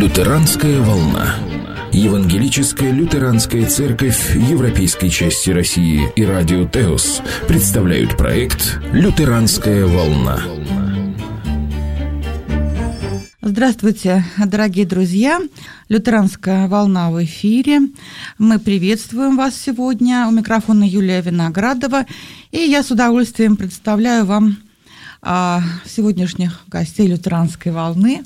Лютеранская волна. Евангелическая лютеранская церковь Европейской части России и радио Теос представляют проект «Лютеранская волна». Здравствуйте, дорогие друзья! Лютеранская волна в эфире. Мы приветствуем вас сегодня. У микрофона Юлия Виноградова. И я с удовольствием представляю вам сегодняшних гостей Лютеранской волны.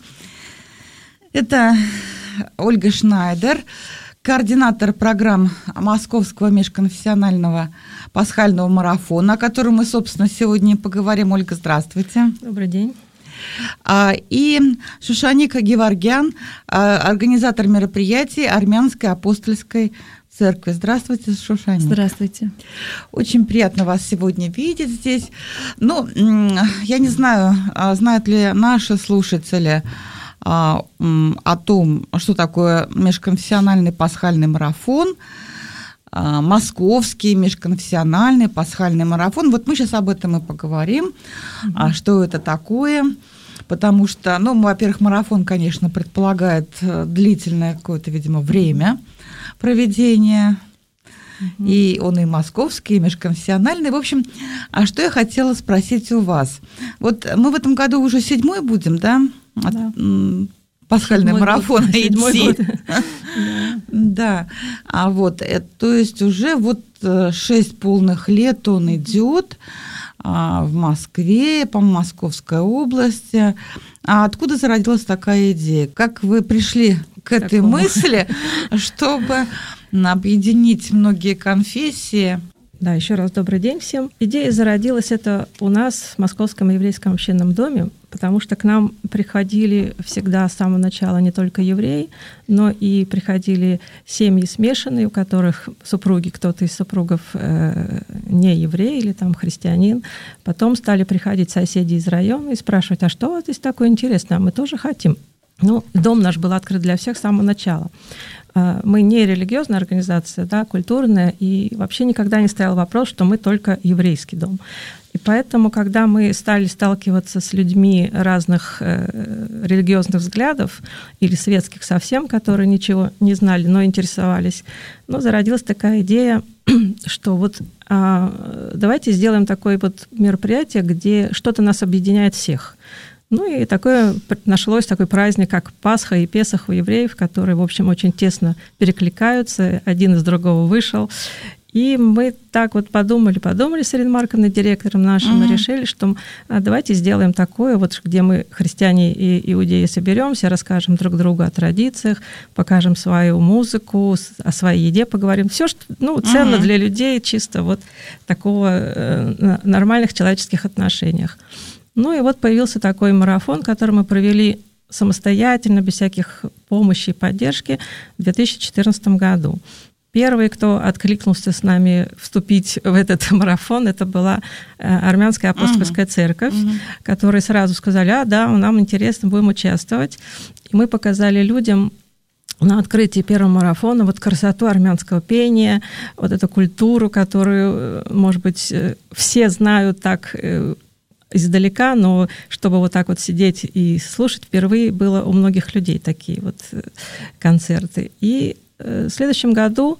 Это Ольга Шнайдер, координатор программ Московского межконфессионального пасхального марафона, о котором мы, собственно, сегодня поговорим. Ольга, здравствуйте. Добрый день. И Шушаника Геворгян, организатор мероприятий Армянской апостольской церкви. Здравствуйте, Шушаника. Здравствуйте. Очень приятно вас сегодня видеть здесь. Ну, я не знаю, знают ли наши слушатели о том, что такое межконфессиональный пасхальный марафон, московский межконфессиональный пасхальный марафон. Вот мы сейчас об этом и поговорим, что это такое, потому что, во-первых, марафон, конечно, предполагает длительное какое-то, видимо, время проведения, и он и московский, и межконфессиональный. В общем, что я хотела спросить у вас. Вот мы в этом году уже 7-й будем, да? Да. Пасхальный марафон идти. Да. Да. То есть уже 6 полных лет он идет в Москве, по Московской области. А откуда зародилась такая идея? Как вы пришли к этой мысли, чтобы объединить многие конфессии? Да, еще раз добрый день всем. Идея зародилась это у нас в Московском еврейском общинном доме, потому что к нам приходили всегда с самого начала не только евреи, но и приходили семьи смешанные, у которых супруги, кто-то из супругов не еврей или там христианин. Потом стали приходить соседи из района и спрашивать, а что у вас здесь такое интересное, мы тоже хотим. Дом наш был открыт для всех с самого начала. Мы не религиозная организация, да, культурная, и вообще никогда не стоял вопрос, что мы только еврейский дом. И поэтому, когда мы стали сталкиваться с людьми разных религиозных взглядов или светских совсем, которые ничего не знали, но интересовались, зародилась такая идея, что давайте сделаем такое мероприятие, где что-то нас объединяет всех. И нашлось такой праздник, как Пасха и Песах у евреев, которые, в общем, очень тесно перекликаются, один из другого вышел. И мы так подумали с Ириной Марковной, директором нашим, и решили, что давайте сделаем такое, где мы, христиане и иудеи, соберемся, расскажем друг другу о традициях, покажем свою музыку, о своей еде поговорим. Все, что ценно для людей, чисто такого нормальных человеческих отношениях. И появился такой марафон, который мы провели самостоятельно, без всяких помощи и поддержки в 2014 году. Первый, кто откликнулся с нами вступить в этот марафон, это была Армянская апостольская церковь, которые сразу сказали, да, нам интересно, будем участвовать. И мы показали людям на открытии первого марафона красоту армянского пения, эту культуру, которую, может быть, все знают так издалека, но чтобы сидеть и слушать, впервые было у многих людей такие концерты. И в следующем году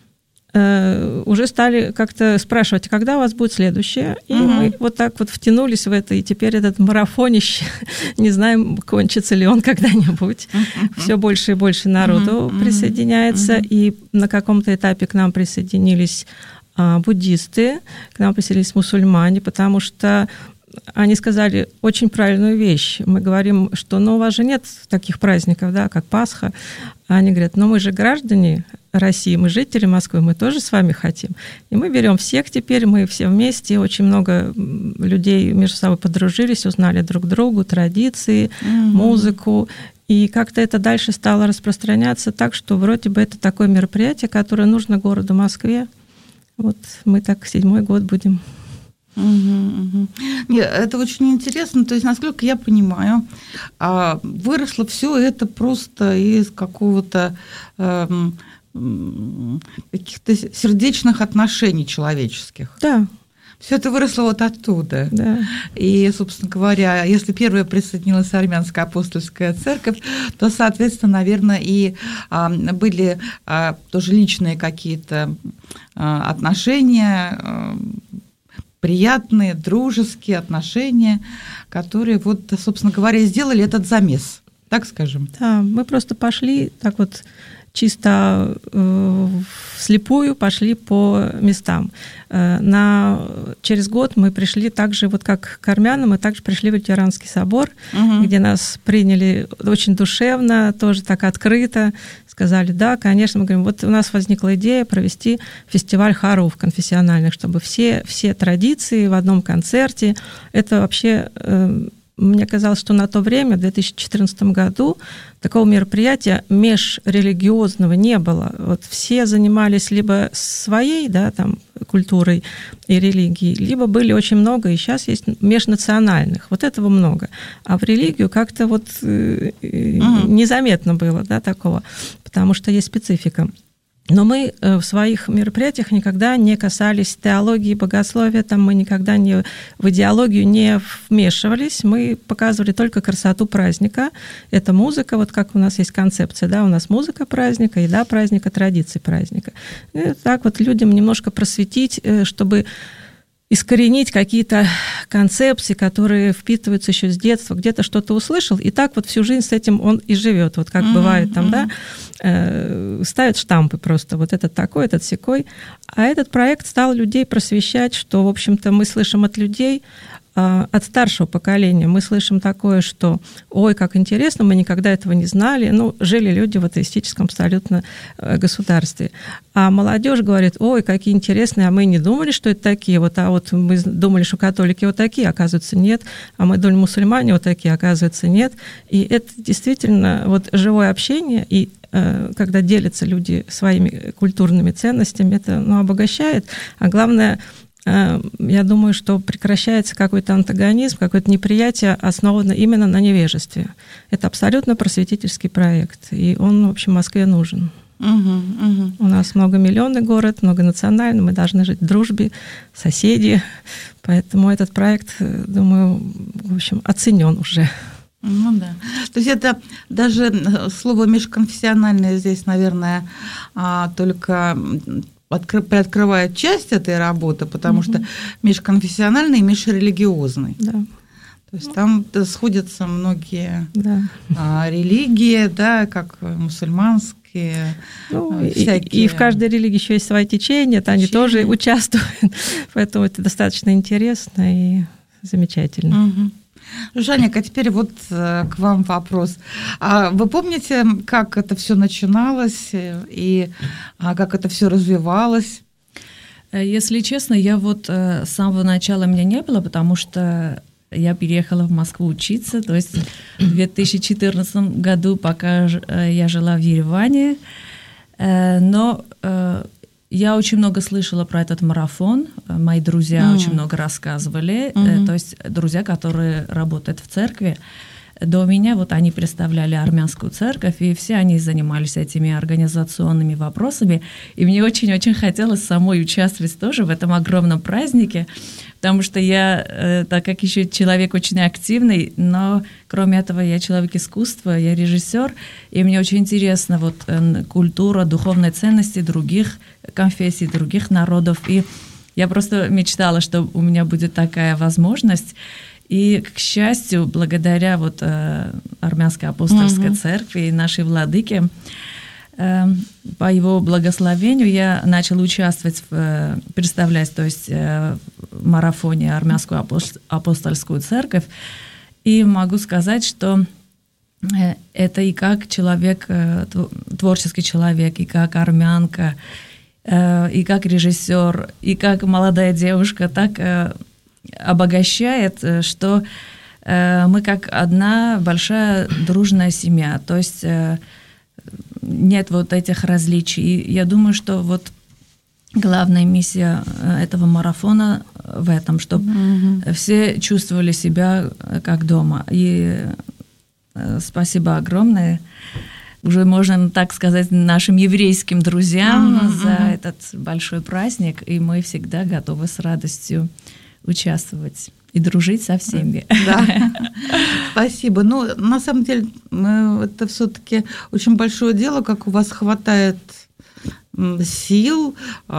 уже стали как-то спрашивать, когда у вас будет следующее. И мы втянулись в это, и теперь этот марафонище, не знаем, кончится ли он когда-нибудь. Все больше и больше народу присоединяется, и на каком-то этапе к нам присоединились буддисты, к нам присоединились мусульмане, потому что они сказали очень правильную вещь. Мы говорим, что у вас же нет таких праздников, да, как Пасха. А они говорят, мы же граждане России, мы жители Москвы, мы тоже с вами хотим. И мы берем всех теперь, мы все вместе, очень много людей между собой подружились, узнали друг другу, традиции, музыку. И как-то это дальше стало распространяться так, что вроде бы это такое мероприятие, которое нужно городу Москве. Мы так 7-й год будем. Нет, это очень интересно. То есть, насколько я понимаю, выросло все это просто из какого-то каких-то сердечных отношений человеческих. Да. Все это выросло вот оттуда. Да. И, собственно говоря, если первая присоединилась Армянская апостольская церковь, то, соответственно, наверное, и были тоже личные какие-то отношения, приятные, дружеские отношения, которые, вот, собственно говоря, сделали этот замес, так скажем. Да, мы просто пошли так вот чисто вслепую, пошли по местам. Через год мы пришли также, вот как к армянам, мы также пришли в Лютеранский собор, где нас приняли очень душевно, тоже так открыто, сказали, да, конечно, мы говорим, вот у нас возникла идея провести фестиваль хоров конфессиональных, чтобы все традиции в одном концерте, это вообще... Мне казалось, что на то время, в 2014 году, такого мероприятия межрелигиозного не было. Вот все занимались либо своей, да, там, культурой и религией, либо были очень много, и сейчас есть межнациональных. Вот этого много. А в религию как-то вот незаметно было, да, такого, потому что есть специфика. Но мы в своих мероприятиях никогда не касались теологии, богословия, там мы никогда в идеологию не вмешивались, мы показывали только красоту праздника. Это музыка, вот как у нас есть концепция, да, у нас музыка праздника, еда праздника, традиции праздника. И так вот людям немножко просветить, чтобы искоренить какие-то концепции, которые впитываются еще с детства, где-то что-то услышал, и так вот всю жизнь с этим он и живет. Вот как бывает там, да, ставят штампы просто, вот этот такой, этот сякой. А этот проект стал людей просвещать, что, в общем-то, мы слышим от людей, от старшего поколения, мы слышим такое, что ой, как интересно, мы никогда этого не знали. Ну, жили люди в атеистическом абсолютно государстве. А молодежь говорит, ой, какие интересные, а мы не думали, что это такие. Вот, а вот мы думали, что католики вот такие, оказывается, нет. А мы думали, мусульмане вот такие, оказывается, нет. И это действительно вот живое общение, и когда делятся люди своими культурными ценностями, это обогащает. А главное, я думаю, что прекращается какой-то антагонизм, какое-то неприятие, основанное именно на невежестве. Это абсолютно просветительский проект, и он, в общем, Москве нужен. У нас многомиллионный город, многонациональный, мы должны жить в дружбе, соседи, поэтому этот проект, думаю, в общем, оценен уже. Ну да. То есть это даже слово межконфессиональное здесь, наверное, только приоткрывает часть этой работы, потому что межконфессиональный и межрелигиозный. Да. То есть там сходятся многие религии, да, как мусульманские, всякие. И в каждой религии еще есть свои течения, они тоже участвуют. Поэтому это достаточно интересно и замечательно. Жаник, а теперь вот к вам вопрос. А вы помните, как это все начиналось и как это все развивалось? Если честно, я вот с самого начала меня не было, потому что я переехала в Москву учиться, то есть в 2014 году, пока я жила в Ереване, но я очень много слышала про этот марафон, мои друзья очень много рассказывали, то есть друзья, которые работают в церкви, до меня вот они представляли армянскую церковь, и все они занимались этими организационными вопросами, и мне очень-очень хотелось самой участвовать тоже в этом огромном празднике, потому что я, так как еще человек очень активный, но кроме этого я человек искусства, я режиссер, и мне очень интересна вот культура, духовные ценности других конфессий, других народов, и я просто мечтала, что у меня будет такая возможность. И, к счастью, благодаря вот Армянской апостольской церкви и нашей владыке, по его благословению я начала участвовать представлять, то есть в марафоне Армянскую апостольскую церковь. И могу сказать, что это и как человек, творческий человек, и как армянка, и как режиссер, и как молодая девушка, так обогащает, что мы как одна большая дружная семья, то есть нет вот этих различий. И я думаю, что вот главная миссия этого марафона в этом, чтобы все чувствовали себя как дома. И спасибо огромное. уже можно так сказать, нашим еврейским друзьям за этот большой праздник, и мы всегда готовы с радостью участвовать и дружить со всеми. Да. Спасибо. Ну, на самом деле, это все-таки очень большое дело, как у вас хватает сил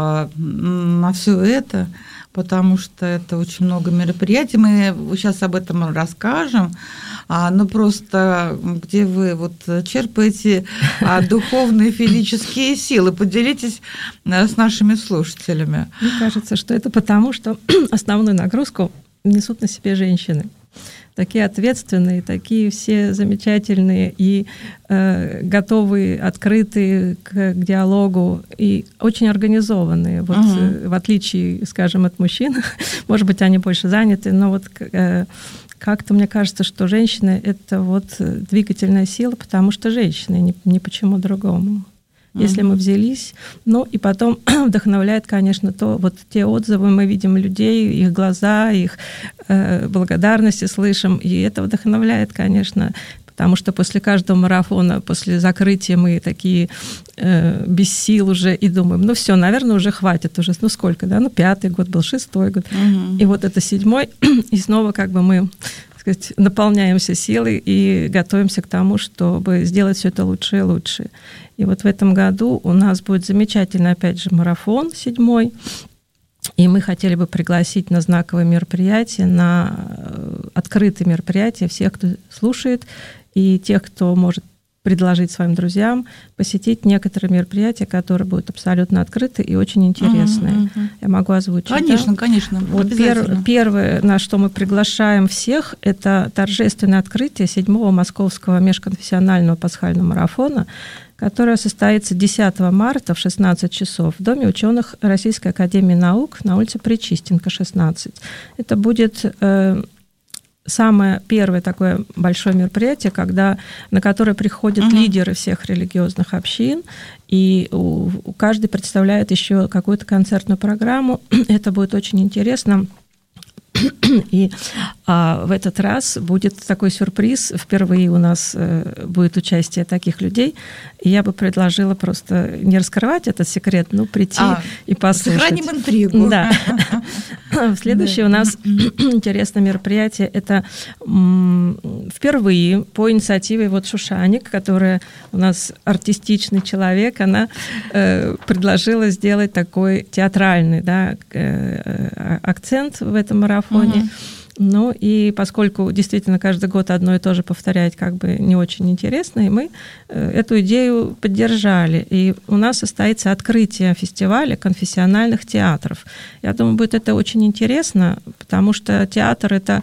на все это, потому что это очень много мероприятий. Мы сейчас об этом расскажем. Но просто где вы вот черпаете духовные физические силы? Поделитесь с нашими слушателями. Мне кажется, что это потому, что основную нагрузку несут на себе женщины. Такие ответственные, такие все замечательные и готовые, открытые к диалогу и очень организованные. Вот, в отличие, скажем, от мужчин, может быть, они больше заняты, но вот как-то мне кажется, что женщины — это вот двигательная сила, потому что женщины, не почему другому. Если мы взялись, ну и потом вдохновляет, конечно, вот те отзывы, мы видим людей, их глаза, их благодарности слышим, и это вдохновляет, конечно, потому что после каждого марафона, после закрытия мы такие без сил уже и думаем, ну все, наверное, уже хватит, уже, ну сколько, да, ну 5-й год был, 6-й год, и вот это 7-й, и снова как бы мы, так сказать, наполняемся силой и готовимся к тому, чтобы сделать все это лучше и лучше. И вот в этом году у нас будет замечательный, опять же, марафон 7-й, и мы хотели бы пригласить на знаковые мероприятия, на открытые мероприятия всех, кто слушает, и тех, кто может предложить своим друзьям посетить некоторые мероприятия, которые будут абсолютно открыты и очень интересные. Я могу озвучить? Конечно, да? Конечно. Вот первое, на что мы приглашаем всех, это торжественное открытие 7-го Московского межконфессионального пасхального марафона, которое состоится 10 марта в 16 часов в Доме ученых Российской академии наук на улице Пречистенко, 16. Это будет самое первое такое большое мероприятие, на которое приходят лидеры всех религиозных общин, и каждый представляет еще какую-то концертную программу. Это будет очень интересно. И в этот раз будет такой сюрприз. Впервые у нас будет участие таких людей. И я бы предложила просто не раскрывать этот секрет, но прийти и послушать. Сохраним интригу. Да. Следующее у нас интересное мероприятие. Это впервые по инициативе вот Шушаник, которая у нас артистичный человек, она предложила сделать такой театральный, да, акцент в этом марафоне. Ну и поскольку действительно каждый год одно и то же повторять как бы не очень интересно, и мы эту идею поддержали. И у нас состоится открытие фестиваля конфессиональных театров. Я думаю, будет это очень интересно, потому что театр — это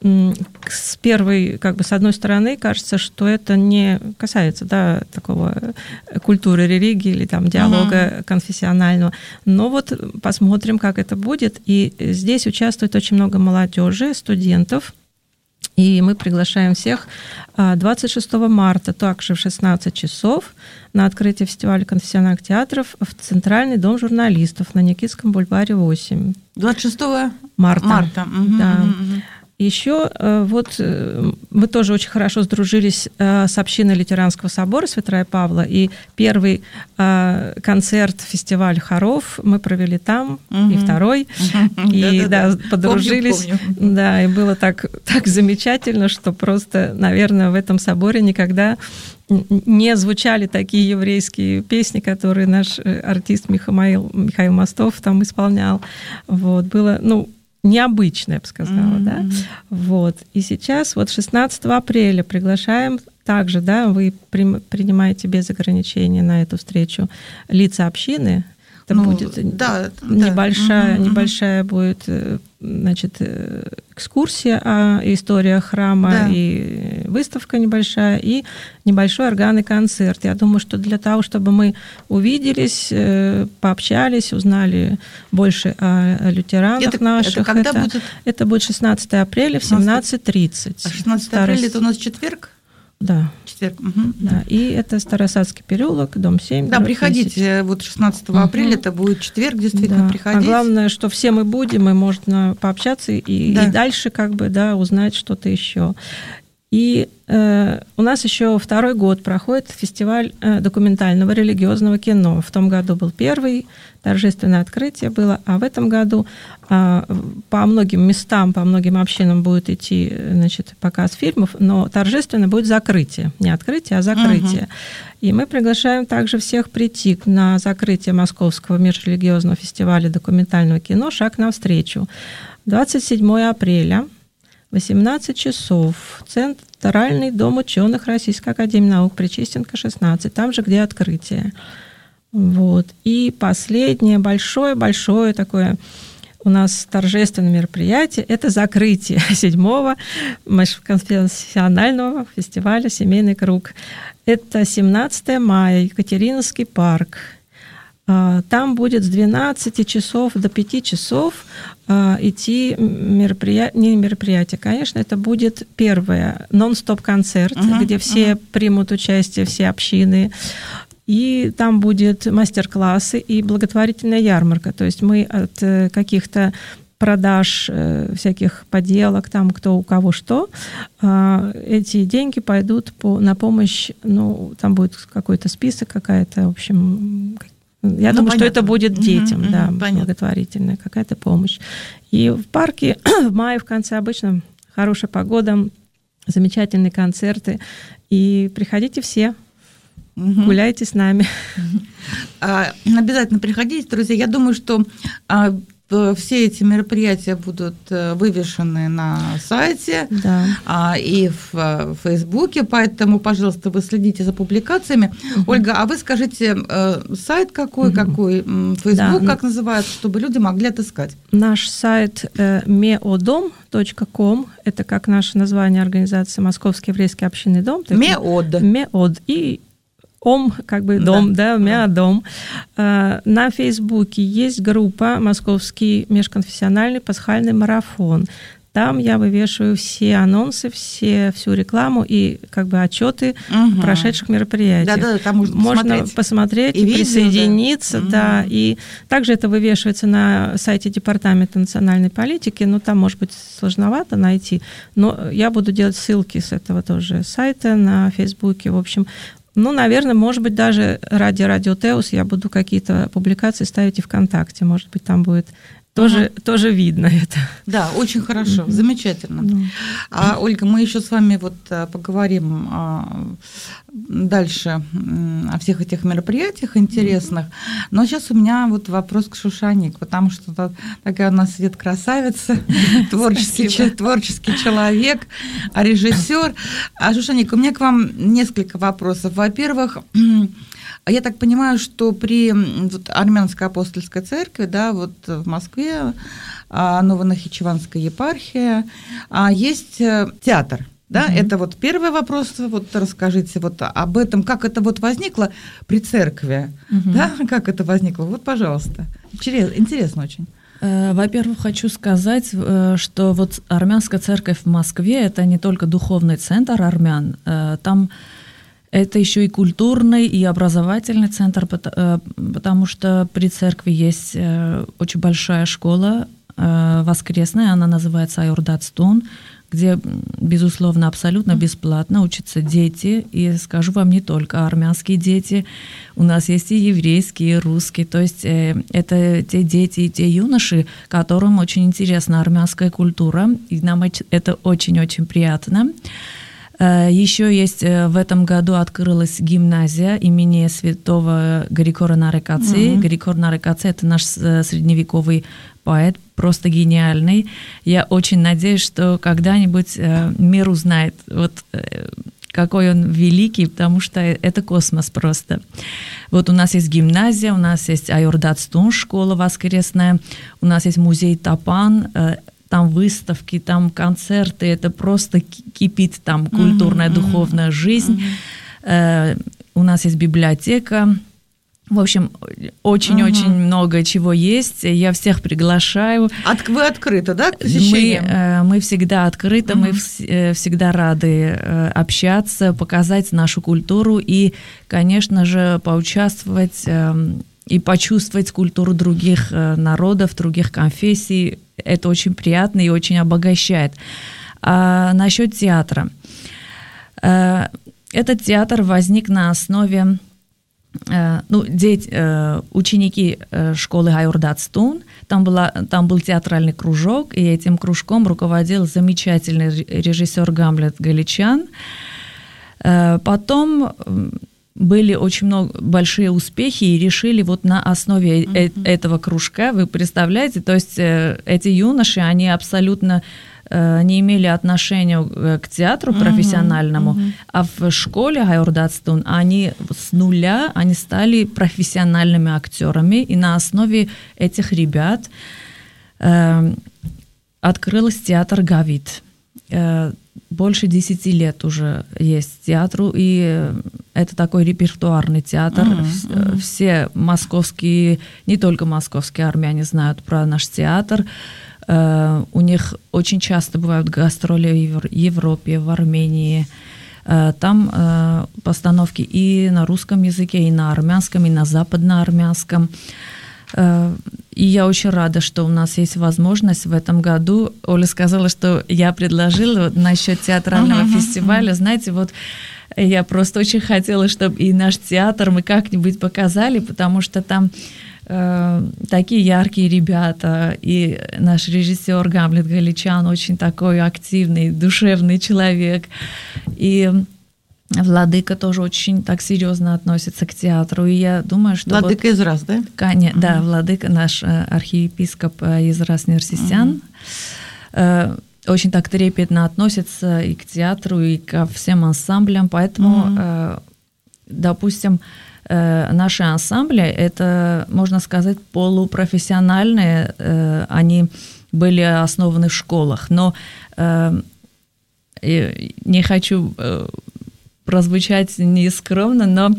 с первой, как бы с одной стороны, кажется, что это не касается, да, такого культуры религии или там диалога конфессионального. Но вот посмотрим, как это будет. И здесь участвует очень много молодежи, студентов. И мы приглашаем всех 26 марта, также в 16 часов, на открытие фестиваля конфессиональных театров в Центральный дом журналистов на Никитском бульваре 8. 26 марта. Да. Еще вот мы тоже очень хорошо сдружились с общиной Лютеранского собора Святая Павла, и первый концерт фестиваль хоров мы провели там, и второй, и да, подружились. Помню. Да, и было так замечательно, что просто, наверное, в этом соборе никогда не звучали такие еврейские песни, которые наш артист Михаил Мостов там исполнял. Вот, было, необычно, я бы сказала, да. Вот. И сейчас, вот 16 апреля приглашаем также, да, вы принимаете без ограничений на эту встречу лица общины. Это будет небольшая будет, значит, экскурсия о истории храма, и выставка небольшая, и небольшой органный концерт. Я думаю, что для того, чтобы мы увиделись, пообщались, узнали больше о лютеранах наших. Это когда будет? Это будет 16 апреля в 17:30. А 16 апреля это у нас четверг? Да. Четверг. Да. И это Старосадский переулок, дом 7. Да, приходите. Вот 16 апреля это будет четверг, действительно, приходите. А главное, что все мы будем, и можно пообщаться и дальше как бы, да, узнать что-то еще. И у нас еще второй год проходит фестиваль документального религиозного кино. В том году был первый, торжественное открытие было, а в этом году по многим местам, по многим общинам будет идти, значит, показ фильмов, но торжественно будет закрытие. Не открытие, а закрытие. И мы приглашаем также всех прийти на закрытие Московского межрелигиозного фестиваля документального кино «Шаг навстречу». 27 апреля, 18 часов, Центральный дом ученых Российской академии наук, Причистенко, 16, там же, где открытие. Вот. И последнее большое такое у нас торжественное мероприятие – это закрытие 7-го межконфессионального фестиваля «Семейный круг». Это 17 мая, Екатериновский парк. Там будет с 12 часов до 5 часов идти мероприятие. Конечно, это будет первое нон-стоп-концерт, где все примут участие, все общины. И там будет мастер-классы и благотворительная ярмарка. То есть мы от каких-то продаж всяких поделок, там кто у кого что, эти деньги пойдут на помощь, ну, там будет какой-то список, какая-то, в общем... Я думаю, понятно, что это будет детям, благотворительная какая-то помощь. И в парке в мае, в конце, обычно хорошая погода, замечательные концерты. И приходите все, гуляйте с нами. Обязательно приходите, друзья. Я думаю, что все эти мероприятия будут вывешены на сайте, и в Фейсбуке, поэтому, пожалуйста, вы следите за публикациями. Ольга, а вы скажите, сайт какой, Фейсбук, как называется, чтобы люди могли отыскать? Наш сайт meodom.com, это как наше название организации Московский еврейский общинный дом. Меод. И как бы дом, Меодом. На Фейсбуке есть группа «Московский межконфессиональный пасхальный марафон». Там я вывешиваю все анонсы, всю рекламу и как бы отчеты прошедших мероприятий. Там можно посмотреть и присоединиться. И также это вывешивается на сайте Департамента национальной политики, но там, может быть, сложновато найти. Но я буду делать ссылки с этого тоже сайта на Фейсбуке. В общем, наверное, может быть, даже ради Радио Теос я буду какие-то публикации ставить и ВКонтакте. Может быть, там будет тоже видно это. Да, очень хорошо, замечательно. Ольга, мы еще с вами поговорим дальше о всех этих мероприятиях интересных. Но сейчас у меня вопрос к Шушаник, потому что такая у нас сидит красавица, творческий человек, режиссер. Шушаник, у меня к вам несколько вопросов. Во-первых, я так понимаю, что при Армянской апостольской церкви, в Москве, Новонахичеванская епархия, есть театр. Да, это первый вопрос. Расскажите об этом, как это возникло при церкви, да, как это возникло. Пожалуйста. Интересно очень. Во-первых, хочу сказать, что Армянская церковь в Москве – это не только духовный центр армян, там это еще и культурный, и образовательный центр, потому что при церкви есть очень большая школа воскресная, она называется Айордатстун, где, безусловно, абсолютно бесплатно учатся дети, и скажу вам, не только армянские дети, у нас есть и еврейские, и русские, то есть это те дети и те юноши, которым очень интересна армянская культура, и нам это очень-очень приятно. Еще есть в этом году открылась гимназия имени святого Григора Нарекацы. Григор Нарекацы – это наш средневековый поэт, просто гениальный. Я очень надеюсь, что когда-нибудь мир узнает, какой он великий, потому что это космос просто. У нас есть гимназия, у нас есть Айордатстун, школа воскресная, у нас есть музей Тапан, там выставки, там концерты, это просто кипит там культурная, духовная жизнь. У нас есть библиотека. В общем, очень-очень много чего есть. Я всех приглашаю. Вы открыты, да, к посещениям? Мы всегда открыты, мы всегда рады общаться, показать нашу культуру и, конечно же, поучаствовать и почувствовать культуру других народов, других конфессий. Это очень приятно и очень обогащает. А насчет театра. Этот театр возник на основе ученики школы Гайордатстун, там был театральный кружок, и этим кружком руководил замечательный режиссер Гамлет Галичян. Потом были очень большие успехи, и решили вот на основе этого кружка, вы представляете, то есть эти юноши, они абсолютно не имели отношения к театру профессиональному, а в школе Гайордатстун они с нуля они стали профессиональными актерами, и на основе этих ребят открылся театр Гавит. Больше 10 лет уже есть театру, и это такой репертуарный театр. Все московские, не только московские армяне знают про наш театр. У них очень часто бывают гастроли в Европе, в Армении. Там постановки и на русском языке, и на армянском, и на западноармянском. И я очень рада, что у нас есть возможность в этом году. Оля сказала, что я предложила насчет театрального фестиваля. Знаете, вот я просто очень хотела, чтобы и наш театр мы как-нибудь показали, потому что там такие яркие ребята, и наш режиссер Гамлет Галичян очень такой активный, душевный человек, и Владыка тоже очень так серьезно относится к театру, и я думаю, что... Владыка вот, Израс, да? Да, Владыка, наш архиепископ Израс Нерсисян, очень так трепетно относится и к театру, и ко всем ансамблям, поэтому, допустим, наши ансамбли, это, можно сказать, полупрофессиональные, они были основаны в школах, но не хочу прозвучать нескромно, но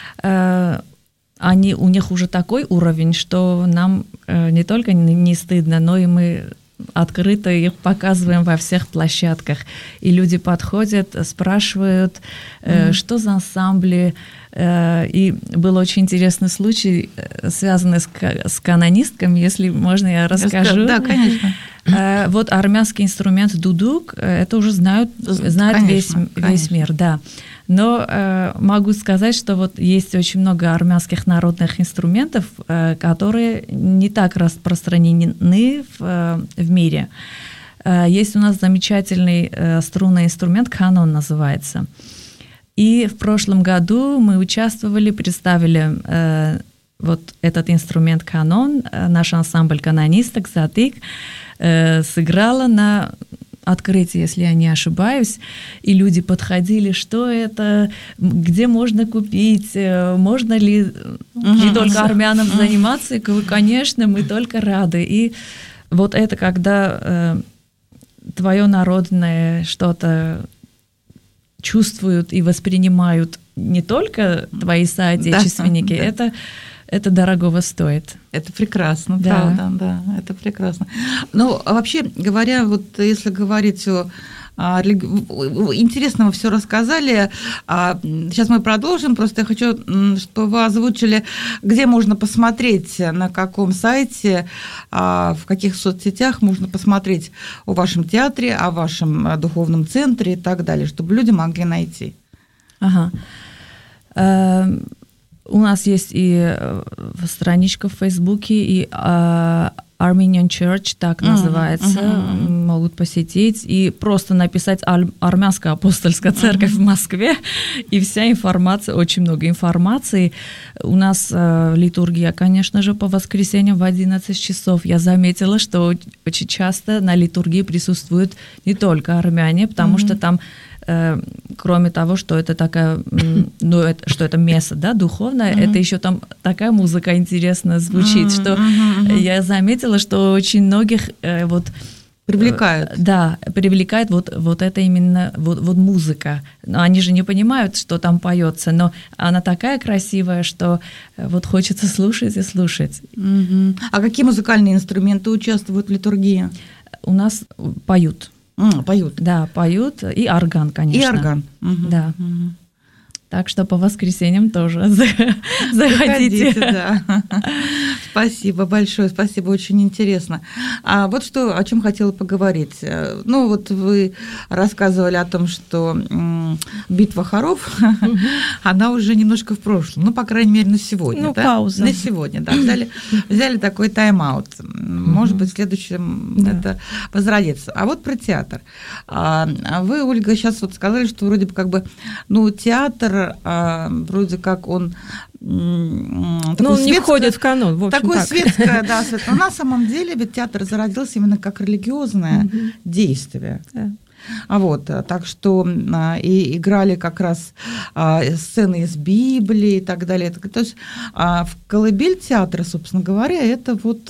у них уже такой уровень, что нам не только не стыдно, но и мы открыто их показываем во всех площадках. И люди подходят, спрашивают, что за ансамбли. И был очень интересный случай, связанный с канонистками, если можно, я расскажу. Да, конечно. Вот армянский инструмент дудук, это уже знает весь мир, да. Но могу сказать, что вот есть очень много армянских народных инструментов, которые не так распространены в мире. Есть у нас замечательный струнный инструмент, канон называется. И в прошлом году мы участвовали, представили вот этот инструмент канон, наш ансамбль канонисток «Затык» сыграла на открытие, если я не ошибаюсь, и люди подходили, что это, где можно купить, можно ли не только армянам заниматься, и, конечно, мы только рады. И вот это, когда твое народное что-то чувствуют и воспринимают не только твои соотечественники, да. Это дорогого стоит. Это прекрасно, да. Правда, да, это прекрасно. Но вообще говоря, вот если говорить о интересно, вы все рассказали. Сейчас мы продолжим. Просто я хочу, чтобы вы озвучили, где можно посмотреть, на каком сайте, в каких соцсетях можно посмотреть о вашем театре, о вашем духовном центре и так далее, чтобы люди могли найти. Ага. У нас есть и страничка в Фейсбуке, и Armenian Church, так называется, могут посетить, и просто написать «Армянская апостольская церковь в Москве», и вся информация, очень много информации. У нас литургия, конечно же, по воскресеньям в 11 часов. Я заметила, что очень часто на литургии присутствуют не только армяне, потому что там кроме того, что это такая, что это место, да, духовное, это еще там такая музыка интересная звучит, что я заметила, что очень многих вот привлекает. Да, привлекает вот это именно вот музыка. Но они же не понимают, что там поется, но она такая красивая, что вот хочется слушать и слушать. А какие музыкальные инструменты участвуют в литургии? У нас поют. Поют. Да, поют. И орган, конечно. И орган. Да. Так что по воскресеньям тоже заходите. Да. Спасибо большое, спасибо, очень интересно. А вот что, о чем хотела поговорить. Ну, вот вы рассказывали о том, что битва хоров, она уже немножко в прошлом, ну, по крайней мере, на сегодня. Ну, да? пауза. На сегодня, да. Взяли такой тайм-аут. Может быть, в следующем это возродится. А вот про театр. Вы, Ольга, сейчас вот сказали, что вроде бы как бы, ну, театр вроде как он он не входит в канон, в общем. Такое так. светское, да, светлое. Но на самом деле ведь театр зародился именно как религиозное действие. Да. Вот, так что и играли как раз сцены из Библии и так далее. То есть в колыбель театра, собственно говоря, это вот...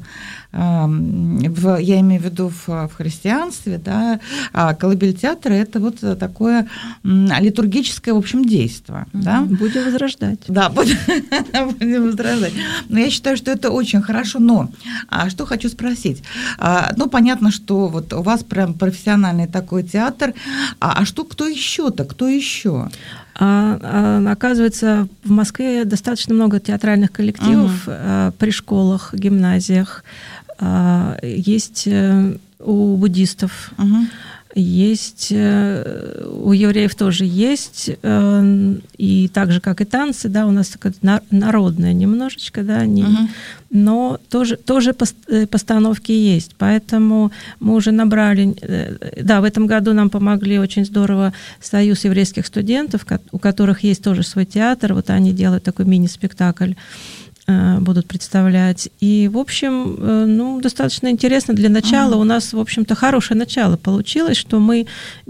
я имею в виду в христианстве, да, колыбель театра – это вот такое литургическое, в общем, действие. Да? Будем возрождать. Да, будем возрождать. Но я считаю, что это очень хорошо. Но что хочу спросить? Ну, понятно, что вот у вас прям профессиональный такой театр. А что, кто еще-то? Кто еще? Оказывается, в Москве достаточно много театральных коллективов при школах, гимназиях. Есть у буддистов, есть у евреев тоже есть, и так же, как и танцы, да, у нас такое народное немножечко, да, но тоже постановки есть, поэтому мы уже набрали, да, в этом году нам помогли очень здорово Союз еврейских студентов, у которых есть тоже свой театр, вот они делают такой мини-спектакль, будут представлять. И, в общем, ну, достаточно интересно для начала. У нас, в общем-то, хорошее начало получилось, что мы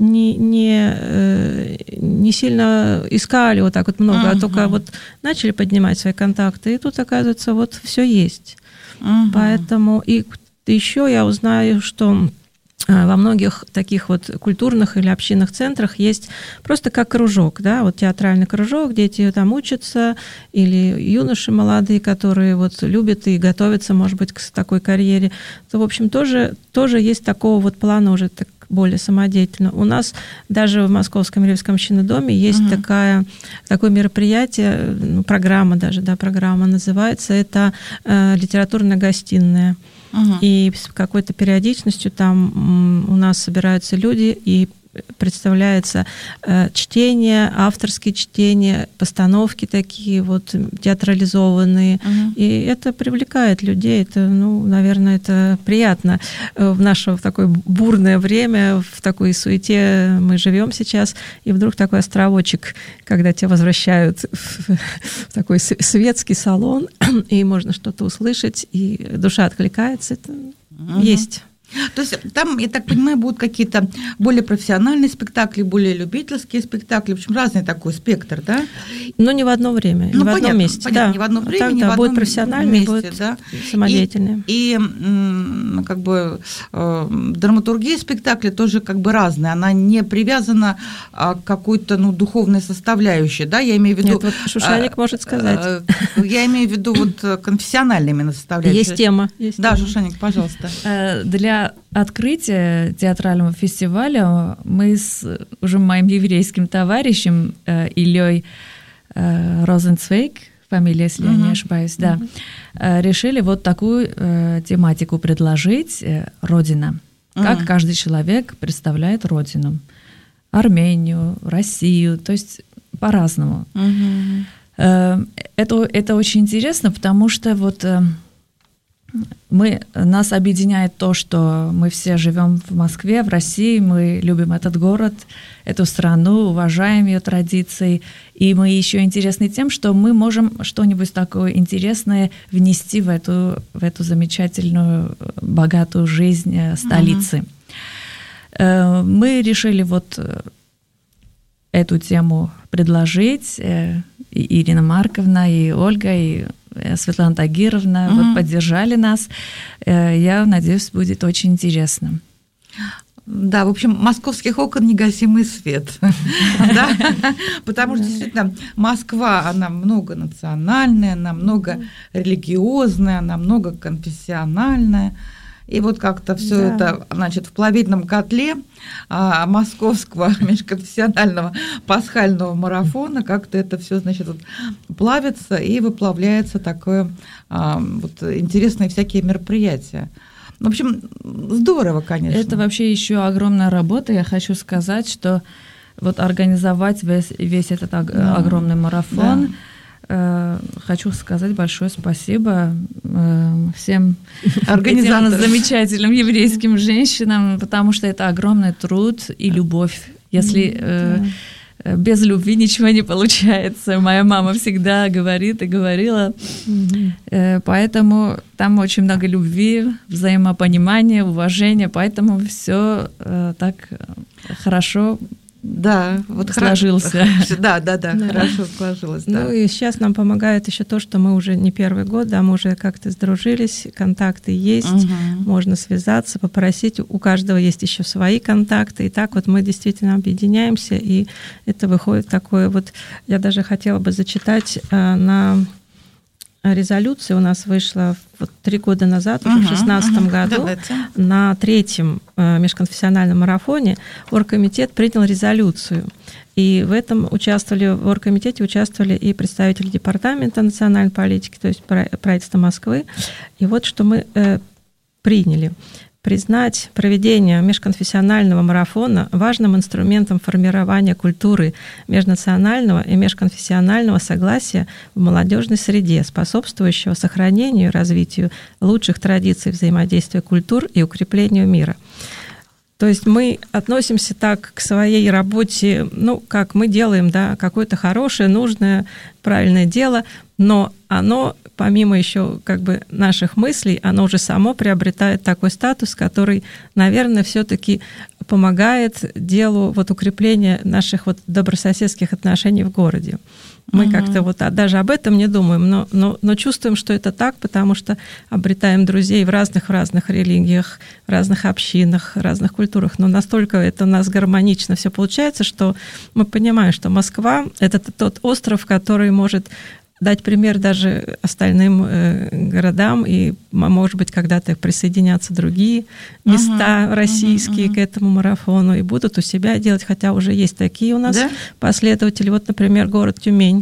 не сильно искали вот так вот много, а только вот начали поднимать свои контакты, и тут, оказывается, вот все есть. Поэтому и еще я узнаю, что во многих таких вот культурных или общинных центрах есть просто как кружок, да, вот театральный кружок, дети там учатся, или юноши молодые, которые вот любят и готовятся, может быть, к такой карьере, то, в общем, тоже есть такого вот плана уже так более самодеятельно. У нас даже в Московском еврейском общинном доме есть такое мероприятие, программа даже, да, программа называется, это литературная гостиная. И с какой-то периодичностью там у нас собираются люди, и представляется чтение, авторские чтения, постановки такие вот театрализованные. И это привлекает людей. Это, ну, наверное, это приятно в наше такое бурное время, в такой суете мы живем сейчас, и вдруг такой островочек, когда тебя возвращают в такой светский салон, и можно что-то услышать, и душа откликается. Это есть. То есть там, я так понимаю, будут какие-то более профессиональные спектакли, более любительские спектакли, в общем, разный такой спектр, да? Но не в одно время, не в одном месте. Понятно, да. не в одно время, так, не в одном будет профессиональный, месте, будет да? самодеятельный. И как бы драматургия спектакля тоже как бы разная, она не привязана к какой-то, ну, духовной составляющей, да? Я имею в виду... Нет, вот Шушаник может сказать. Я имею в виду вот конфессиональной именно составляющей. Есть тема. Да, Шушаник, пожалуйста. Для открытия театрального фестиваля мы с уже моим еврейским товарищем Ильей Розенцвейг, фамилия, если я не ошибаюсь, да, решили вот такую тематику предложить «Родина». Как каждый человек представляет Родину. Армению, Россию, то есть по-разному. Это очень интересно, потому что вот... Нас объединяет то, что мы все живем в Москве, в России, мы любим этот город, эту страну, уважаем ее традиции, и мы еще интересны тем, что мы можем что-нибудь такое интересное внести в эту замечательную, богатую жизнь столицы. Мы решили вот эту тему предложить, и Ирина Марковна, и Ольга, и Светлана Тагировна вот поддержали нас. Я надеюсь, будет очень интересно. Да, в общем, московских окон негасимый свет. Потому что, действительно, Москва, она многонациональная, она много религиозная, она многоконфессиональная. И вот как-то все это, значит, в плавильном котле московского межконфессионального пасхального марафона, как-то это все, значит, вот, плавится и выплавляется такое вот интересные всякие мероприятия. В общем, здорово, конечно. Это вообще еще огромная работа. Я хочу сказать, что вот организовать весь этот огромный марафон. Хочу сказать большое спасибо всем этим замечательным еврейским женщинам, потому что это огромный труд и любовь. Если без любви ничего не получается, моя мама всегда говорит и говорила, поэтому там очень много любви, взаимопонимания, уважения, поэтому все так хорошо. Да, вот сложился. Да, хорошо сложилось. Да. Ну и сейчас нам помогает еще то, что мы уже не первый год, да, мы уже как-то сдружились, контакты есть, можно связаться, попросить, у каждого есть еще свои контакты, и так вот мы действительно объединяемся, и это выходит такое вот, я даже хотела бы зачитать на резолюция у нас вышла вот 3 года назад, уже в 2016 году. Давайте. На 3-м межконфессиональном марафоне оргкомитет принял резолюцию. И в этом в оргкомитете участвовали и представители Департамента национальной политики, то есть правительства Москвы. И вот что мы приняли. Признать проведение межконфессионального марафона важным инструментом формирования культуры межнационального и межконфессионального согласия в молодежной среде, способствующего сохранению и развитию лучших традиций взаимодействия культур и укреплению мира. То есть мы относимся так к своей работе, ну, как мы делаем, да, какое-то хорошее, нужное, правильное дело, но оно, помимо еще как бы наших мыслей, оно уже само приобретает такой статус, который, наверное, все-таки помогает делу вот укрепления наших вот добрососедских отношений в городе. Мы как-то вот даже об этом не думаем, но чувствуем, что это так, потому что обретаем друзей в разных религиях, в разных общинах, в разных культурах. Но настолько это у нас гармонично все получается, что мы понимаем, что Москва — это тот остров, который может дать пример даже остальным городам, и, может быть, когда-то присоединятся другие места российские к этому марафону и будут у себя делать, хотя уже есть такие у нас последователи. Вот, например, город Тюмень.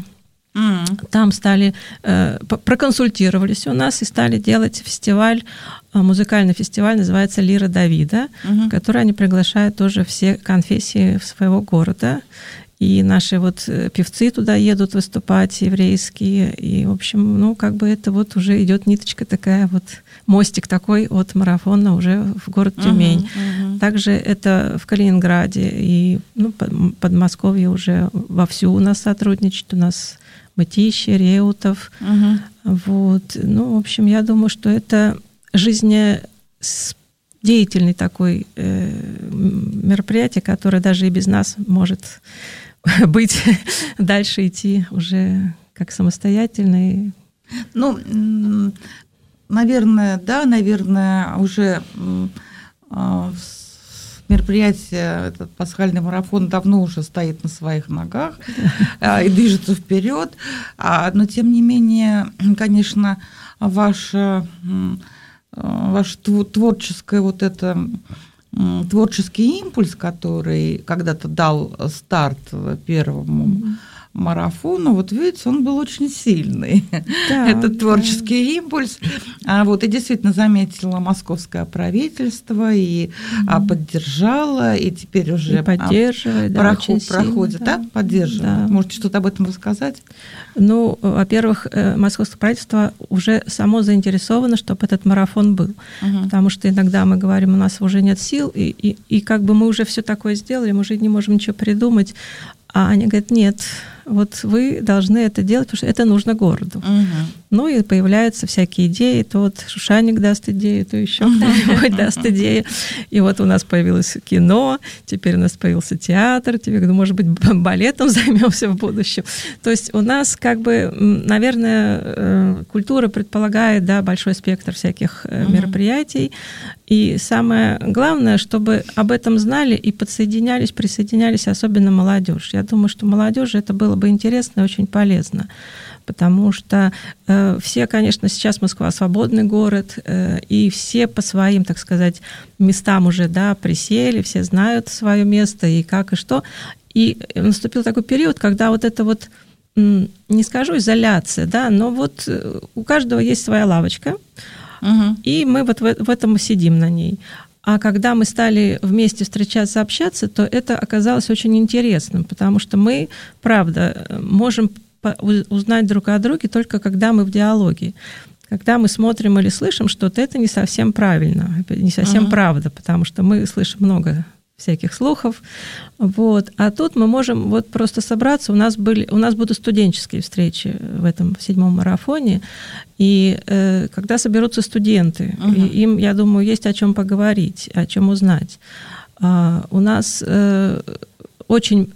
Там стали, проконсультировались у нас и стали делать фестиваль, музыкальный фестиваль, называется «Лира Давида», в который они приглашают тоже все конфессии своего города. И наши вот певцы туда едут выступать, еврейские. И, в общем, ну, как бы это вот уже идет ниточка такая, вот мостик такой от марафона уже в город Тюмень. Также это в Калининграде и Подмосковье уже вовсю у нас сотрудничает. У нас Мытищи, Реутов. Вот. Ну, в общем, я думаю, что это жизнедеятельный такой мероприятие, которое даже и без нас может быть, дальше идти уже как самостоятельно. Ну, наверное, уже мероприятие, этот пасхальный марафон давно уже стоит на своих ногах и движется вперед. Но, тем не менее, конечно, ваш творческое вот это... Творческий импульс, который когда-то дал старт первому марафону, вот видите, он был очень сильный. Да, этот творческий импульс. Вот, и действительно заметило московское правительство и поддержало, и теперь уже и поддерживает, проходит, да? Поддерживает. Да. Можете что-то об этом рассказать? Ну, во-первых, московское правительство уже само заинтересовано, чтобы этот марафон был. Потому что иногда мы говорим, у нас уже нет сил, и как бы мы уже все такое сделали, мы уже не можем ничего придумать. А они говорят, нет, вот вы должны это делать, потому что это нужно городу. Ну и появляются всякие идеи, то вот Шушаник даст идею, то еще кто-нибудь даст идею. И вот у нас появилось кино, теперь у нас появился театр, теперь, может быть, балетом займемся в будущем. То есть у нас как бы, наверное, культура предполагает, да, большой спектр всяких мероприятий. И самое главное, чтобы об этом знали и присоединялись особенно молодежь. Я думаю, что молодежи это было было бы интересно и очень полезно. Потому что все, конечно, сейчас Москва свободный город, и все по своим, так сказать, местам уже, да, присели, все знают свое место и как и что. И наступил такой период, когда вот это вот, не скажу изоляция, да, но вот у каждого есть своя лавочка, и мы вот в этом сидим на ней. А когда мы стали вместе встречаться, общаться, то это оказалось очень интересным, потому что мы, правда, можем узнать друг о друге только когда мы в диалоге. Когда мы смотрим или слышим что-то, это не совсем правильно, не совсем правда, потому что мы слышим много всяких слухов. Вот. А тут мы можем вот просто собраться. У нас будут студенческие встречи в этом 7-м марафоне. И когда соберутся студенты, им, я думаю, есть о чем поговорить, о чем узнать. У нас очень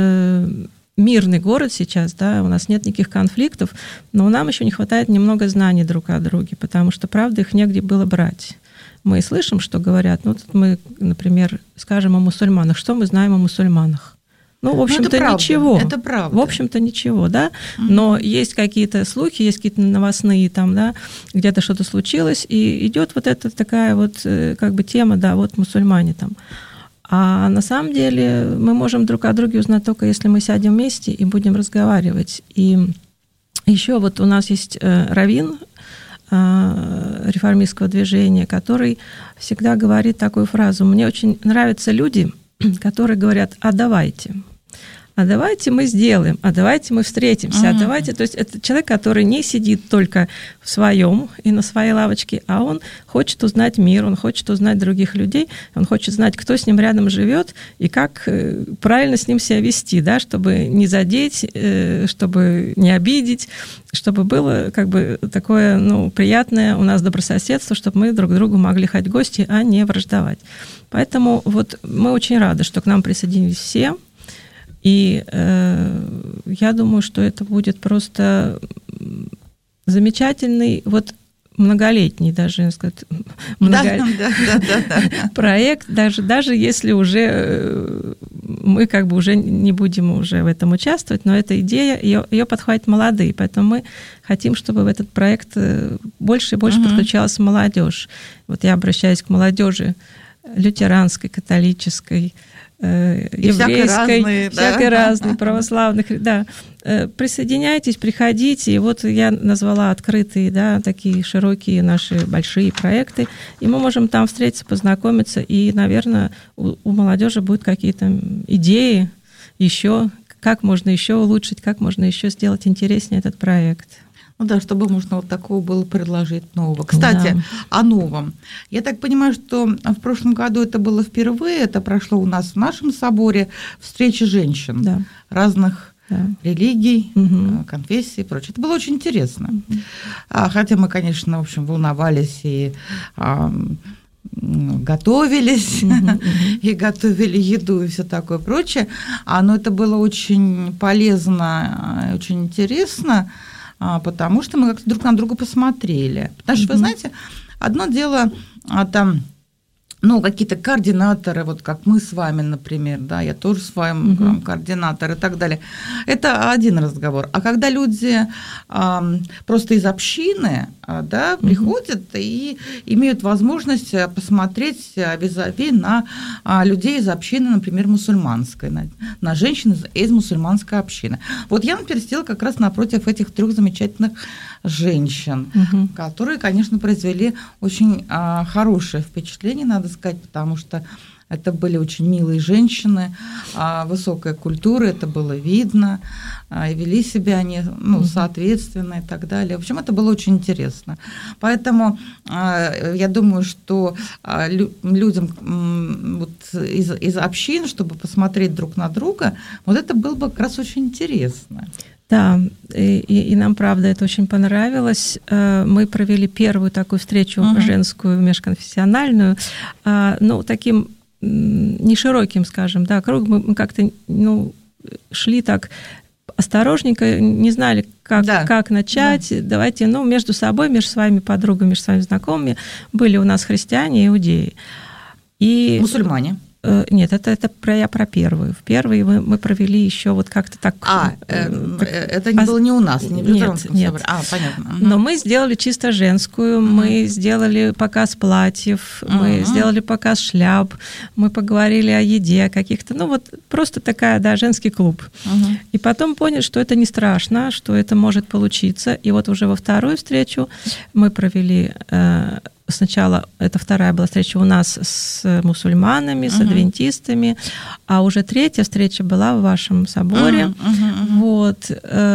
мирный город сейчас, да, у нас нет никаких конфликтов, но нам еще не хватает немного знаний друг о друге, потому что, правда, их негде было брать. Мы слышим, что говорят, ну, тут мы, например, скажем о мусульманах. Что мы знаем о мусульманах? Ну, в общем-то, ничего. Это правда. В общем-то, ничего, да. Но есть какие-то слухи, есть какие-то новостные там, да, где-то что-то случилось, и идет вот эта такая вот, как бы, тема, да, вот мусульмане там. А на самом деле мы можем друг о друге узнать только если мы сядем вместе и будем разговаривать. И еще вот у нас есть раввин реформистского движения, который всегда говорит такую фразу: «Мне очень нравятся люди, которые говорят: а давайте мы сделаем, а давайте мы встретимся, а давайте». То есть это человек, который не сидит только в своем и на своей лавочке, а он хочет узнать мир, он хочет узнать других людей, он хочет знать, кто с ним рядом живет и как правильно с ним себя вести, да, чтобы не задеть, чтобы не обидеть, чтобы было как бы такое, ну, приятное у нас добрососедство, чтобы мы друг к другу могли ходить в гости, а не враждовать. Поэтому вот мы очень рады, что к нам присоединились все. И я думаю, что это будет просто замечательный, вот многолетний даже, я сказать, проект, даже если уже мы как бы уже не будем уже в этом участвовать, но эта идея, ее подхватят молодые, поэтому мы хотим, чтобы в этот проект больше и больше подключалась молодежь. Вот я обращаюсь к молодежи лютеранской, католической, еврейской, всякой разной, православных, да. Присоединяйтесь, приходите. И вот я назвала открытые, да, такие широкие наши большие проекты, и мы можем там встретиться, познакомиться, и, наверное, у молодежи будут какие-то идеи еще, как можно еще улучшить, как можно еще сделать интереснее этот проект. Ну да, чтобы можно вот такого было предложить нового. Кстати, о новом. Я так понимаю, что в прошлом году это было впервые, это прошло у нас в нашем соборе, встречи женщин разных религий, конфессий и прочее. Это было очень интересно. Хотя мы, конечно, в общем, волновались и готовились, и готовили еду и все такое прочее. Но это было очень полезно, очень интересно, потому что мы как-то друг на друга посмотрели. Потому что, вы знаете, одно дело там, ну, какие-то координаторы, вот как мы с вами, например, да, я тоже с вами координатор и так далее. Это один разговор. А когда люди просто из общины, да, приходят и имеют возможность посмотреть визави на людей из общины, например, мусульманской, на женщин из мусульманской общины. Вот я, например, сидела как раз напротив этих 3 замечательных женщин, которые, конечно, произвели очень хорошее впечатление, надо сказать, потому что это были очень милые женщины, высокая культура, это было видно, и вели себя они, ну, соответственно и так далее. В общем, это было очень интересно. Поэтому я думаю, что людям вот из общин, чтобы посмотреть друг на друга, вот это было бы как раз очень интересно. Да, и нам, правда, это очень понравилось. Мы провели первую такую встречу женскую, межконфессиональную, ну, таким нешироким, скажем, да, кругом. Мы как-то, ну, шли так осторожненько, не знали, как начать. Давайте, ну, между собой, между своими подругами, между своими знакомыми были у нас христиане и иудеи. И мусульмане. Нет, это я про первую. В первой мы провели еще вот как-то так... это было не у нас, не в Лютеранском соборе. Понятно. Но мы сделали чисто женскую, мы сделали показ платьев, мы сделали показ шляп, мы поговорили о еде каких-то, ну вот просто такая, да, женский клуб. И потом поняли, что это не страшно, что это может получиться. И вот уже во вторую встречу мы провели... Сначала это вторая была встреча у нас с мусульманами, с адвентистами, а уже третья встреча была в вашем соборе. Вот.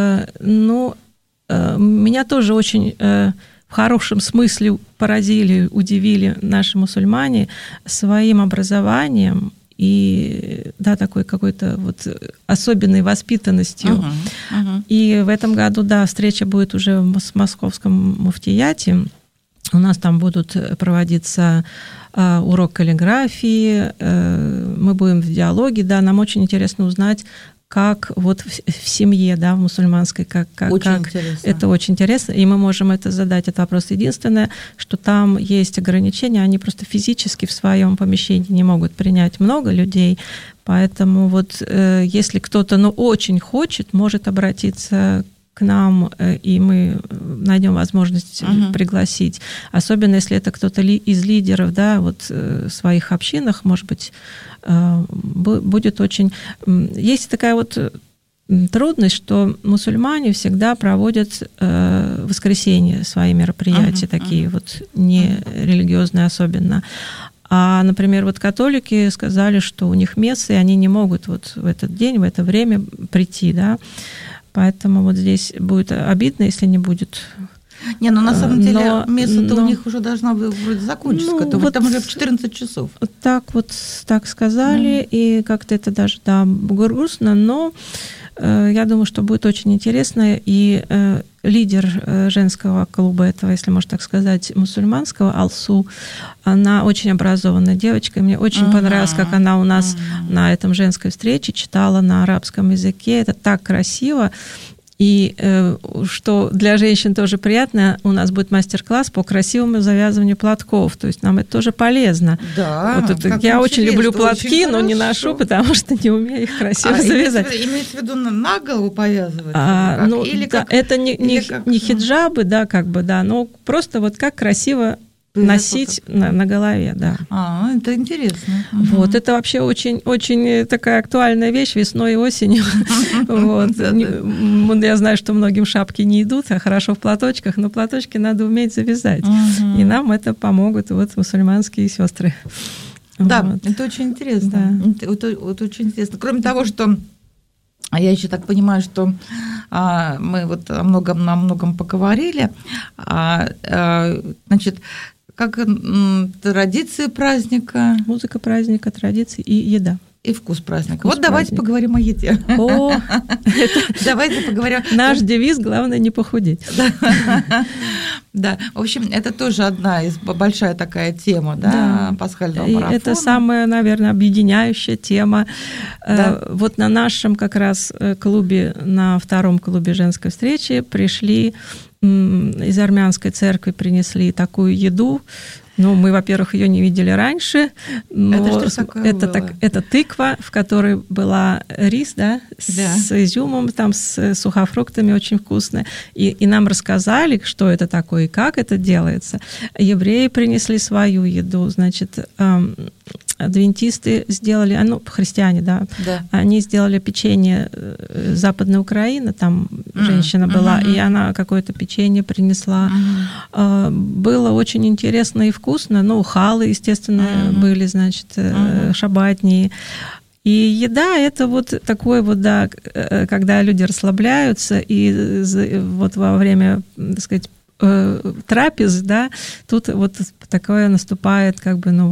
Меня тоже очень в хорошем смысле поразили, удивили наши мусульмане своим образованием и, да, такой какой-то вот особенной воспитанностью. И в этом году, да, встреча будет уже в Московском муфтияте. У нас там будут проводиться урок каллиграфии, мы будем в диалоге, да, нам очень интересно узнать, как вот в семье, да, в мусульманской, как это очень интересно, и мы можем это задать, этот вопрос. Единственное, что там есть ограничения, они просто физически в своем помещении не могут принять много людей, поэтому вот если кто-то, очень хочет, может обратиться к нам, и мы найдем возможность пригласить. Особенно, если это кто-то из лидеров, да, вот в своих общинах, может быть, будет очень... Есть такая вот трудность, что мусульмане всегда проводят в воскресенье свои мероприятия, такие вот нерелигиозные особенно. А, например, вот католики сказали, что у них мессы, и они не могут вот в этот день, в это время прийти, да. Поэтому вот здесь будет обидно, если не будет. Не, на самом деле место-то у них уже должна вроде закончиться, вот там уже в 14 часов. Так сказали, и как-то это даже, да, грустно, но я думаю, что будет очень интересно, и лидер женского клуба этого, если можно так сказать, мусульманского, Алсу, она очень образованная девочка, и мне очень понравилось, как она у нас на этом женской встрече читала на арабском языке, это так красиво. И что для женщин тоже приятно, у нас будет мастер-класс по красивому завязыванию платков. То есть нам это тоже полезно. Да, вот это, я очень люблю платки, но не ношу, потому что не умею их красиво завязать. Имеется в виду на голову повязывать? Это не хиджабы, да, как бы, да, но просто вот как красиво носить на голове, да. Это интересно. Вот, это вообще очень такая актуальная вещь весной и осенью. Вот. Я знаю, что многим шапки не идут, а хорошо в платочках, но платочки надо уметь завязать. И нам это помогут вот мусульманские сестры. Да, вот. Это очень интересно. Да. Это очень интересно. Кроме того, что я еще так понимаю, что мы вот о многом поговорили. Значит, как традиции праздника. Музыка праздника, традиции и еда. И вкус праздника. Вот давайте поговорим о еде. Давайте поговорим. Наш девиз – главное не похудеть. Да, в общем, это тоже одна из большая такая тема, да, пасхального марафона. Это самая, наверное, объединяющая тема. Да. Вот на нашем как раз клубе, на втором клубе женской встречи пришли из армянской церкви, принесли такую еду. Ну, мы, во-первых, ее не видели раньше, но это тыква, в которой была рис, да, с изюмом, там, с сухофруктами, очень вкусная. И нам рассказали, что это такое и как это делается. Евреи принесли свою еду, значит, адвентисты сделали, христиане, да, они сделали печенье Западной Украины, там женщина была, и она какое-то печенье принесла. Было очень интересно и вкусно, халы, естественно, были, значит, шабатни. И еда – это вот такое вот, да, когда люди расслабляются, и вот во время, так сказать, трапез, да, тут вот такое наступает, как бы,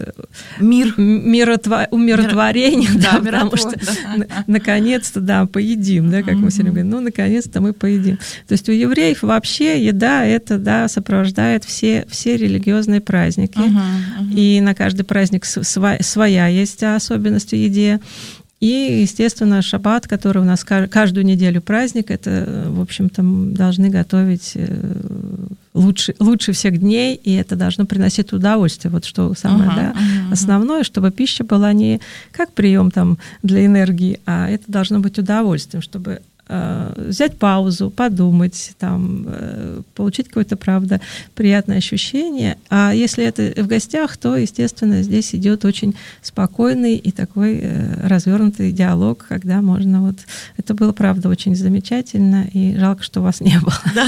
умиротворение, да, потому что наконец-то, да, поедим, да, как мы все время говорим, наконец-то мы поедим. То есть у евреев вообще еда это, да, сопровождает все религиозные праздники, и на каждый праздник своя есть особенность в еде. И, естественно, шаббат, который у нас каждую неделю праздник, это, в общем-то, должны готовить лучше всех дней, и это должно приносить удовольствие. Вот что самое основное, чтобы пища была не как прием там для энергии, а это должно быть удовольствием, чтобы взять паузу, подумать, там, получить какое-то, правда, приятное ощущение. А если это в гостях, то, естественно, здесь идет очень спокойный и такой развернутый диалог, когда можно вот... Это было, правда, очень замечательно, и жалко, что вас не было. Да.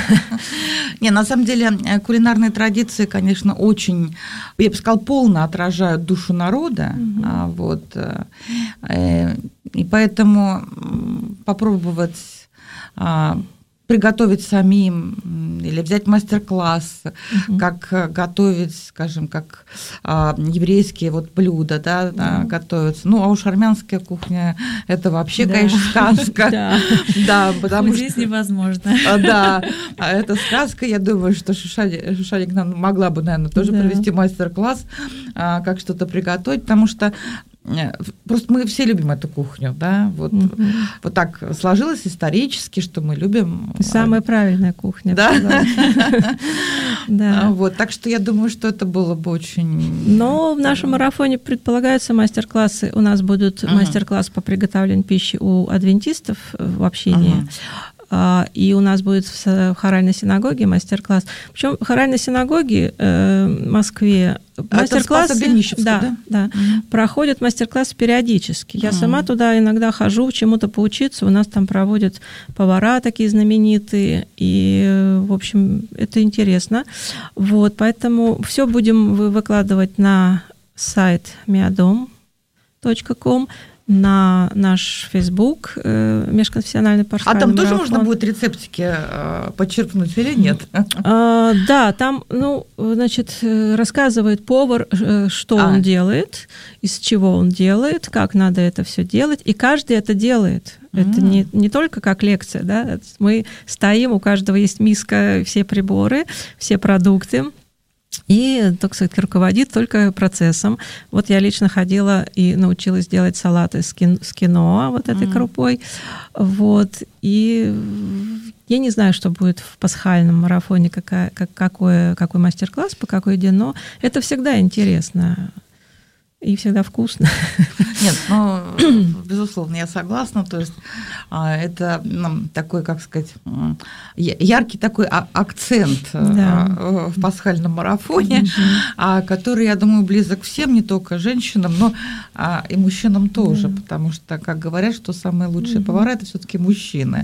Не, на самом деле, кулинарные традиции, конечно, очень, я бы сказала, полно отражают душу народа. Вот. И поэтому попробовать приготовить самим или взять мастер-класс, как готовить, скажем, как еврейские вот блюда, да, готовятся. Ну, а уж армянская кухня – это вообще, конечно, сказка. Да, потому что... Здесь невозможно. Да, это сказка. Я думаю, что Шушалик нам могла бы, наверное, тоже провести мастер-класс, как что-то приготовить, потому что просто мы все любим эту кухню, да, вот так сложилось исторически, что мы любим. Самая правильная кухня. Да. Да. Вот, так что я думаю, что это было бы очень... Но в нашем марафоне предполагаются мастер-классы. У нас будут мастер-классы по приготовлению пищи у адвентистов в общении. И у нас будет в хоральной синагоге мастер-класс. Причем в хоральной синагоге в Москве мастер-классы, да, проходят мастер-классы периодически. Я сама туда иногда хожу, чему-то поучиться. У нас там проводят повара такие знаменитые, и, в общем, это интересно. Вот, поэтому все будем выкладывать на сайт miadom.com, на наш Facebook межконфессиональный пасхальный марафон. А там тоже можно будет рецептики подчеркнуть или нет? Да, там, значит, рассказывает повар, что он делает, из чего он делает, как надо это все делать, и каждый это делает. Это не только как лекция, да, мы стоим, у каждого есть миска, все приборы, все продукты. И, так сказать, руководит только процессом. Вот я лично ходила и научилась делать салаты с киноа, вот этой крупой. Вот. И я не знаю, что будет в пасхальном марафоне, какой мастер-класс, по какой день, но это всегда интересно. И всегда вкусно. Нет, безусловно, я согласна. То есть это такой, как сказать, яркий такой акцент в пасхальном марафоне, который, я думаю, близок всем, не только женщинам, но и мужчинам тоже, потому что, как говорят, что самые лучшие повара – это все-таки мужчины.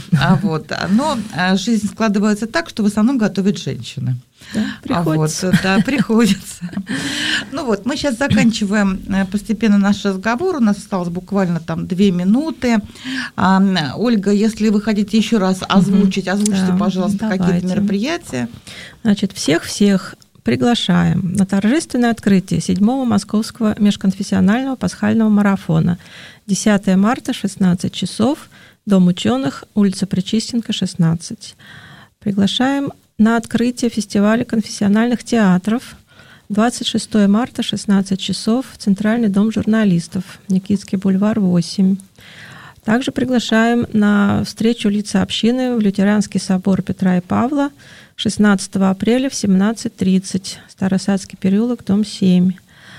Но жизнь складывается так, что в основном готовят женщины. Да, приходится. Приходится. Мы сейчас заканчиваем постепенно наш разговор. У нас осталось буквально 2 минуты. Ольга, если вы хотите еще раз озвучите, пожалуйста, какие-то мероприятия. Значит, всех приглашаем на торжественное открытие 7-го Московского межконфессионального пасхального марафона. 10 марта, 16 часов, Дом ученых, улица Пречистенко, 16. Приглашаем на открытие фестиваля конфессиональных театров 26 марта, 16 часов, Центральный дом журналистов, Никитский бульвар, 8. Также приглашаем на встречу лиц общины в Лютеранский собор Петра и Павла 16 апреля в 17:30, Старосадский переулок, дом 7.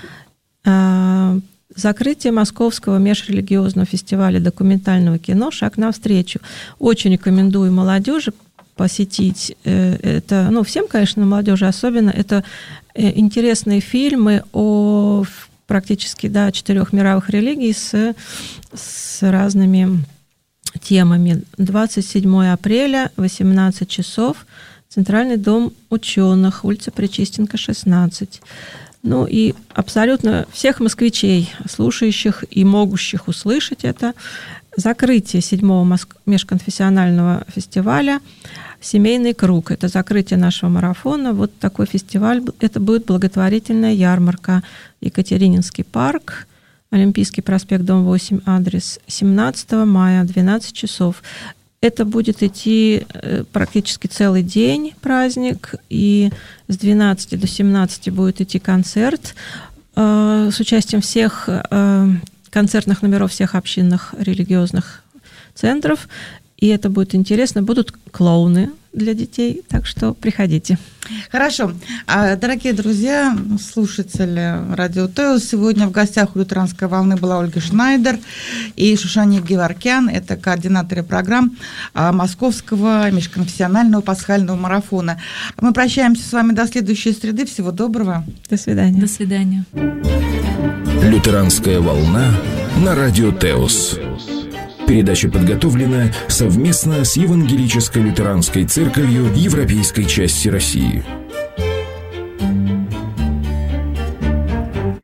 Закрытие Московского межрелигиозного фестиваля документального кино «Шаг навстречу». Очень рекомендую молодежи посетить это, всем, конечно, молодежи особенно, это интересные фильмы о практически 4 мировых религий с разными темами. 27 апреля, 18 часов, Центральный дом ученых, улица Пречистенко, 16. И абсолютно всех москвичей, слушающих и могущих услышать это, закрытие 7-го межконфессионального фестиваля «Семейный круг». Это закрытие нашего марафона. Вот такой фестиваль. Это будет благотворительная ярмарка. Екатерининский парк, Олимпийский проспект, дом 8, адрес, 17 мая, 12 часов. Это будет идти практически целый день, праздник, и с 12 до 17 будет идти концерт с участием всех концертных номеров всех общинных религиозных центров. И это будет интересно. Будут клоуны для детей, так что приходите. Хорошо. Дорогие друзья, слушатели Радио Теос, сегодня в гостях у «Лютеранской волны» была Ольга Шнайдер и Шушанит Геворкян. Это координаторы программ Московского межконфессионального пасхального марафона. Мы прощаемся с вами до следующей среды. Всего доброго. До свидания. До свидания. «Лютеранская волна» на Радио Теос. Передача подготовлена совместно с Евангелической лютеранской церковью Европейской части России.